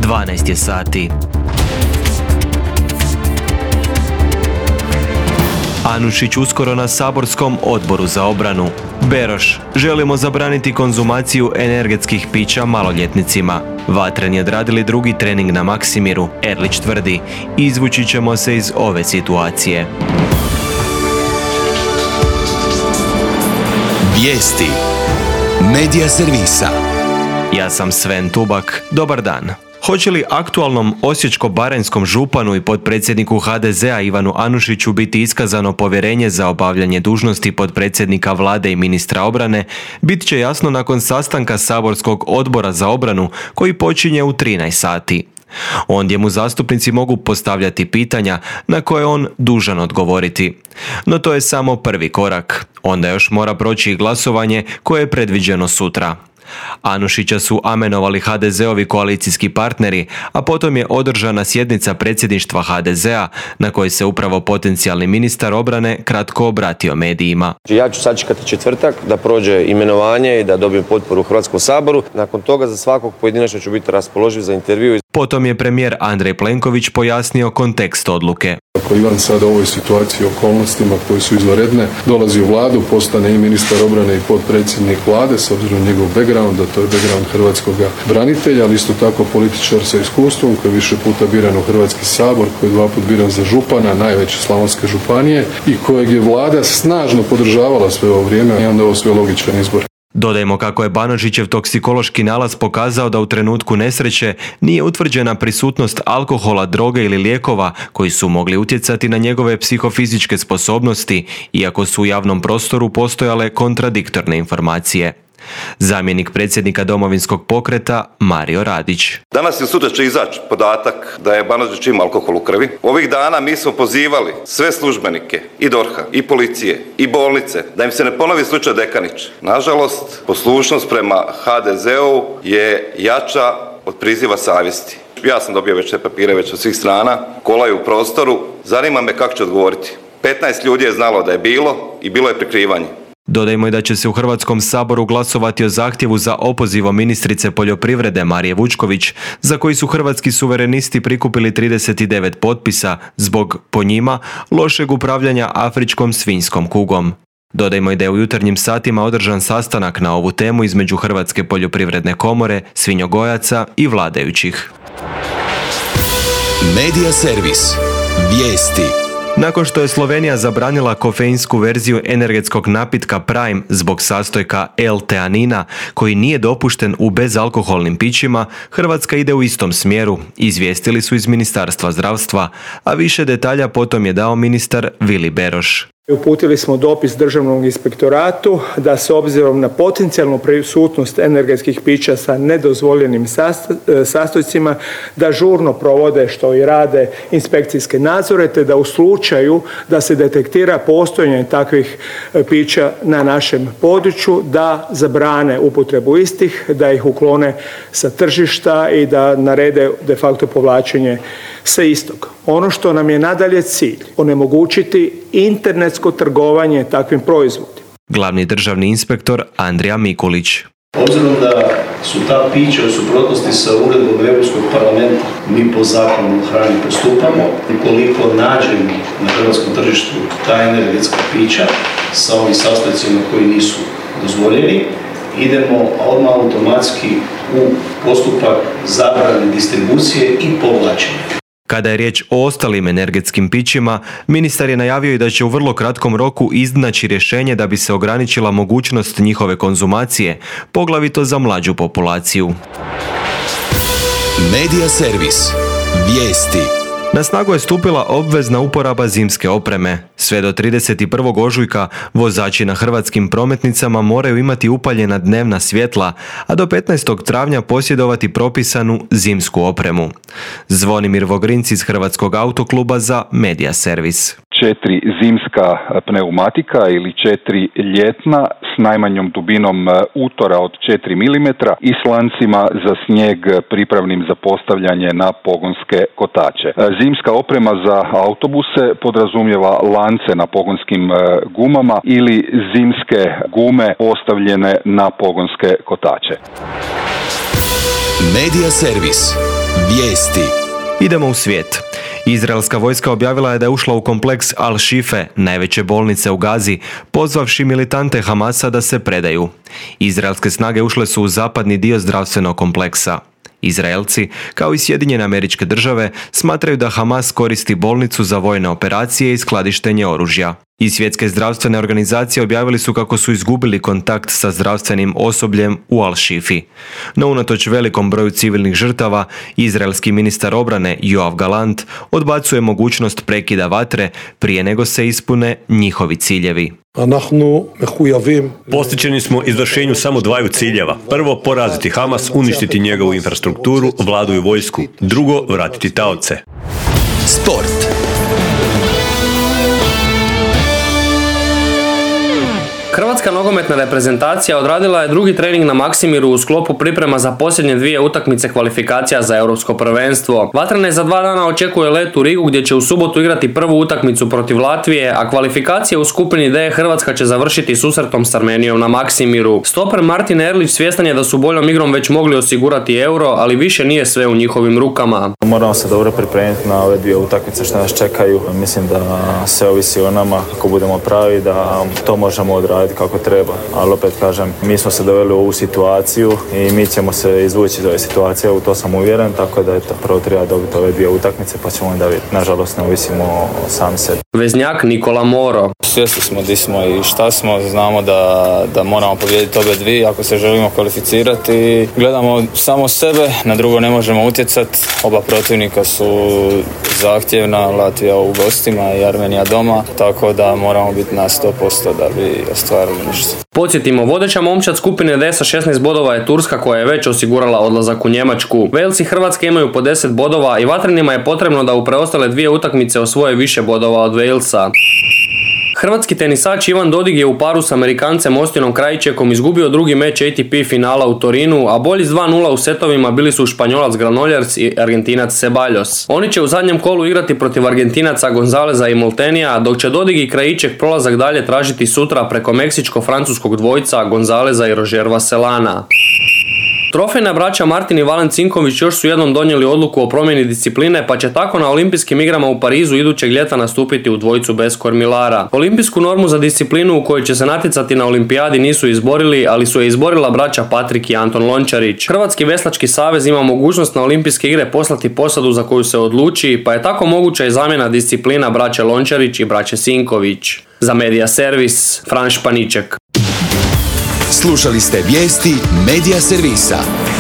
12 je sati. Anušić uskoro na saborskom odboru za obranu. Beroš: želimo zabraniti konzumaciju energetskih pića maloljetnicima. Vatreni odradili drugi trening na Maksimiru. Erlić tvrdi: izvući ćemo se iz ove situacije. Vijesti Medija servisa. Ja sam Sven Tubak. Dobar dan. Hoće li aktualnom osječko-baranjskom županu i potpredsjedniku HDZ-a Ivanu Anušiću biti iskazano povjerenje za obavljanje dužnosti potpredsjednika vlade i ministra obrane, bit će jasno nakon sastanka saborskog odbora za obranu koji počinje u 13 sati. Ondje mu zastupnici mogu postavljati pitanja na koje on dužan odgovoriti. No to je samo prvi korak. Onda još mora proći i glasovanje koje je predviđeno sutra. Anušića su amenovali HDZ-ovi koalicijski partneri, a potom je održana sjednica predsjedništva HDZ-a na kojoj se upravo potencijalni ministar obrane kratko obratio medijima. Ja ću sačekati četvrtak da prođe imenovanje i da dobijem potporu u Hrvatskom saboru. Nakon toga za svakog pojedinačno ću biti raspoloživ za intervju. Potom je premijer Andrej Plenković pojasnio kontekst odluke. Ako Ivan sada u ovoj situaciji i okolnostima koje su izvanredne dolazi u vladu, postane i ministar obrane i potpredsjednik vlade s obzirom na njegov background, a to je background hrvatskog branitelja, ali isto tako političar sa iskustvom koji je više puta biran u Hrvatski sabor, koji je 2 puta biran za župana najveće slavonske županije i kojeg je vlada snažno podržavala sve ovo vrijeme i onda ovo sve logičan izbor. Dodajmo kako je Banožićev toksikološki nalaz pokazao da u trenutku nesreće nije utvrđena prisutnost alkohola, droge ili lijekova koji su mogli utjecati na njegove psihofizičke sposobnosti, iako su u javnom prostoru postojale kontradiktorne informacije. Zamjenik predsjednika Domovinskog pokreta Mario Radić: danas i sutra će izaći podatak da je Banožić ima alkohol u krvi. Ovih dana mi smo pozivali sve službenike i DORH-a, i policije, i bolnice da im se ne ponovi slučaj Dekanić. Nažalost, poslušnost prema HDZ-u je jača od priziva savjesti. Ja sam dobio već te papire već od svih strana, kolaju u prostoru. Zanima me kako će odgovoriti. 15 ljudi je znalo da je bilo i bilo je prikrivanje. Dodajmo i da će se u Hrvatskom saboru glasovati o zahtjevu za opozivom ministrice poljoprivrede Marije Vučković, za koji su Hrvatski suverenisti prikupili 39 potpisa zbog, po njima, lošeg upravljanja afričkom svinjskom kugom. Dodajmo i da je u jutarnjim satima održan sastanak na ovu temu između Hrvatske poljoprivredne komore, svinjogojaca i vladajućih. Medija servis. Vijesti. Nakon što je Slovenija zabranila kofeinsku verziju energetskog napitka Prime zbog sastojka L-teanina, koji nije dopušten u bezalkoholnim pićima, Hrvatska ide u istom smjeru, izvijestili su iz Ministarstva zdravstva, a više detalja potom je dao ministar Vili Beroš. Uputili smo dopis Državnom inspektoratu da se obzirom na potencijalnu prisutnost energetskih pića sa nedozvoljenim sastojcima da žurno provode, što i rade, inspekcijske nadzore, te da u slučaju da se detektira postojanje takvih pića na našem području da zabrane upotrebu istih, da ih uklone sa tržišta i da narede de facto povlačenje sa istog. Ono što nam je nadalje cilj, onemogućiti internetsko trgovanje takvim proizvodima. Glavni državni inspektor Andrija Mikulić: obzirom da su ta pića u suprotnosti sa uredbom Europskog parlamenta, mi po zakonu o hrani postupamo. Ukoliko nađemo na hrvatskom tržištu ta energetska pića sa ovim sastojcima koji nisu dozvoljeni, idemo odmah automatski u postupak zabrane distribucije i povlačenja. Kada je riječ o ostalim energetskim pićima, ministar je najavio i da će u vrlo kratkom roku iznaći rješenje da bi se ograničila mogućnost njihove konzumacije, poglavito za mlađu populaciju. Medija servis. Vijesti. Na snagu je stupila obvezna uporaba zimske opreme. Sve do 31. ožujka vozači na hrvatskim prometnicama moraju imati upaljena dnevna svjetla, a do 15. travnja posjedovati propisanu zimsku opremu. Zvonimir Vogrinc iz Hrvatskog autokluba za Medija servis. 4 zimska pneumatika ili 4 ljetna s najmanjom dubinom utora od 4 mm i s lancima za snijeg pripravnim za postavljanje na pogonske kotače. Zimska oprema za autobuse podrazumijeva lance na pogonskim gumama ili zimske gume postavljene na pogonske kotače. Medija servis. Vijesti. Idemo u svijet. Izraelska vojska objavila je da je ušla u kompleks Al-Shife, najveće bolnice u Gazi, pozvavši militante Hamasa da se predaju. Izraelske snage ušle su u zapadni dio zdravstvenog kompleksa. Izraelci, kao i Sjedinjene Američke Države, smatraju da Hamas koristi bolnicu za vojne operacije i skladištenje oružja. I Svjetske zdravstvene organizacije objavili su kako su izgubili kontakt sa zdravstvenim osobljem u Al-Shifi. No unatoč velikom broju civilnih žrtava, izraelski ministar obrane Yoav Gallant odbacuje mogućnost prekida vatre prije nego se ispune njihovi ciljevi. Posvećeni smo izvršenju samo dvaju ciljeva. Prvo, poraziti Hamas, uništiti njegovu infrastrukturu, vladu i vojsku. Drugo, vratiti taoce. Sport. Hrvatska nogometna reprezentacija odradila je drugi trening na Maksimiru u sklopu priprema za posljednje dvije utakmice kvalifikacija za europsko prvenstvo. Vatrene za 2 dana očekuje let u Rigu gdje će u subotu igrati prvu utakmicu protiv Latvije, a kvalifikacije u skupini D Hrvatska će završiti susretom s Armenijom na Maksimiru. Stoper Martin Erlić svjestan je da su boljom igrom već mogli osigurati euro, ali više nije sve u njihovim rukama. Moramo se dobro pripremiti na ove dvije utakmice što nas čekaju. Mislim da sve ovisi o nama, ako budemo pravi, da to možemo odraditi kako treba, ali opet kažem, mi smo se doveli u ovu situaciju i mi ćemo se izvući iz ove situacije, u to sam uvjeren, tako da prvo treba dobiti ove dvije utakmice pa ćemo onda vidjeti. Nažalost ne ovisimo o sami sebi. Veznjak Nikola Moro. Svjesni smo di smo i šta smo, znamo da moramo pobijediti obe dvije ako se želimo kvalificirati. Gledamo samo sebe, na drugo ne možemo utjecati, oba protivnika su zahtjevna, Latvija u gostima i Armenija doma, tako da moramo biti na 100% da bi ostvarili nešto. Podsjetimo, vodeća momčad skupine D sa 16 bodova je Turska koja je već osigurala odlazak u Njemačku. Velsi Hrvatske imaju po 10 bodova i vatrenima je potrebno da u preostale dvije utakmice osvoje više bodova od Walesa. Hrvatski tenisač Ivan Dodig je u paru s Amerikancem Austinom Krajčekom izgubio drugi meč ATP finala u Torinu, a bolji s 2-0 u setovima bili su Španjolac Granollers i Argentinac Ceballos. Oni će u zadnjem kolu igrati protiv Argentinaca Gonzaleza i Moltenija, dok će Dodig i Krajček prolazak dalje tražiti sutra preko meksičko-francuskog dvojca Gonzaleza i Roger Vaselana. Trofejna braća Martin i Valen Cinković još su jednom donijeli odluku o promjeni discipline, pa će tako na olimpijskim igrama u Parizu idućeg ljeta nastupiti u dvojcu bez kormilara. Olimpijsku normu za disciplinu u kojoj će se natjecati na olimpijadi nisu izborili, ali su je izborila braća Patrik i Anton Lončarić. Hrvatski veslački savez ima mogućnost na olimpijske igre poslati posadu za koju se odluči, pa je tako moguća i zamjena disciplina braće Lončarić i braće Sinković. Za Media Servis, Fran Španiček. Slušali ste vijesti Media Servisa.